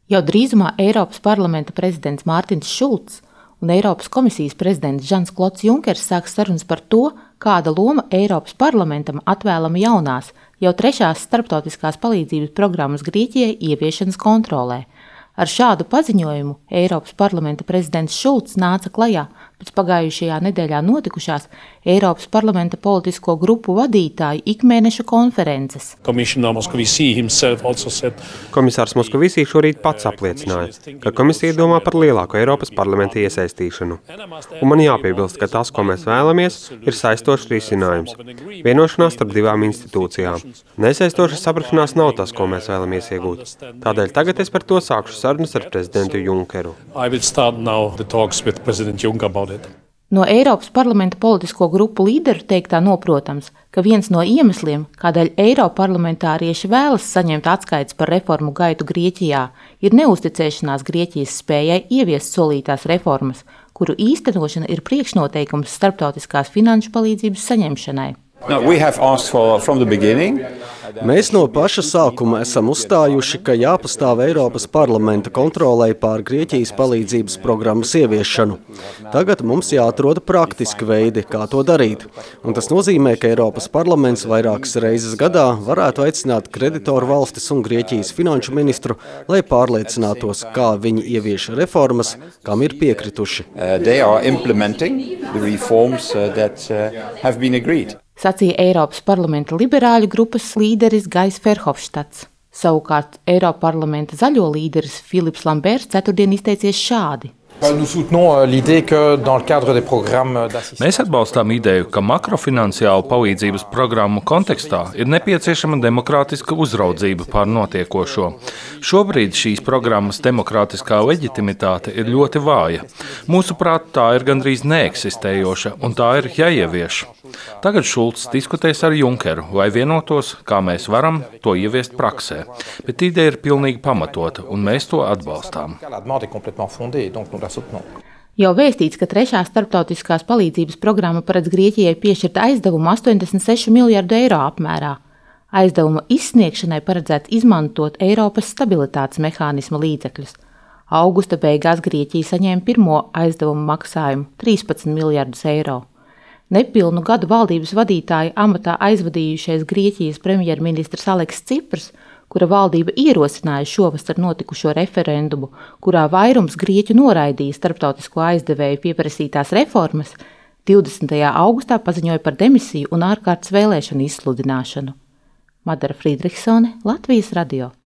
Jau drīzumā Eiropas parlamenta prezidents Mārtiņš Šulcs un Eiropas komisijas prezidents Žans-Klods Junkers sāks sarunas par to, kāda loma Eiropas parlamentam atvēlama jaunās, jau 3. starptautiskās palīdzības programmas Grieķijai ieviešanas kontrolē. Ar šādu paziņojumu Eiropas parlamenta prezidents Šulcs nāca klajā pēc pagājušajā nedēļā notikušās Eiropas parlamenta politisko grupu vadītāju ikmēneša konferences. Komisārs Moskovisī šorīt pats apliecināja, ka komisija domā par lielāku Eiropas parlamenta iesaistīšanu. Un man jāpiebilst, ka tas, ko mēs vēlamies, ir saistošs risinājums. Vienošanās starp divām institūcijām. Nesaistoša saprašanās nav tas, ko mēs vēlamies iegūt. Tādēļ tagad es par to sākšu sarunas ar prezidentu Junkeru. No Eiropas parlamenta politisko grupu līderu teiktā noprotams, ka viens no iemesliem, kādēļ eiroparlamentārieši vēlas saņemt atskaites par reformu gaitu Grieķijā, ir neusticēšanās Grieķijas spējai ieviest solītās reformas, kuru īstenošana ir priekšnoteikums starptautiskās finanšu palīdzības saņemšanai. Mēs no paša sākuma esam uzstājuši, ka jāpastāv Eiropas parlamenta kontrolei pār Grieķijas palīdzības programmas ieviešanu. Tagad mums jāatrod praktiski veidi, kā to darīt. Un tas nozīmē, ka Eiropas parlaments vairākas reizes gadā varētu aicināt kreditoru valstis un Grieķijas finanšu ministru, lai pārliecinātos, kā viņi ievieš reformas, kam ir piekrituši. Sacīja Eiropas parlamenta liberāļu grupas līderis Gajs Ferhofštats. Savukārt Eiroparlamenta zaļo līderis Filips Lamberts ceturtdien izteicies šādi. Mēs atbalstām ideju, ka makrofinanciālu palīdzības programmu kontekstā ir nepieciešama demokrātiska uzraudzība pār notiekošo. Šobrīd šīs programmas demokrātiskā leģitimitāte ir ļoti vāja. Mūsuprāt, tā ir gandrīz neeksistējoša, un tā ir jāievieš. Tagad Šulcs diskutēs ar Junkeru, lai vienotos, kā mēs varam to ieviest praksē. Bet ideja ir pilnīgi pamatota, un mēs to atbalstām. Jau vēstīts, ka 3. starptautiskās palīdzības programma paredz Grieķijai piešķirt aizdevumu 86 miljardu eiro apmērā. Aizdevuma izsniegšanai paredzēts izmantot Eiropas stabilitātes mehānisma līdzekļus. Augusta beigās Grieķija saņēma pirmo aizdevumu maksājumu – 13 miljardus eiro. Nepilnu gadu valdības vadītāja amatā aizvadījušais Grieķijas premjerministrs Aleksis Cipras, kura valdība ierosināja šovasar notikušo referendumu, kurā vairums grieķu noraidīja starptautisko aizdevēju pieprasītās reformas, 20. augustā paziņoja par demisiju un ārkārtas vēlēšanu izsludināšanu. Madara Friedrichsone, Latvijas radio.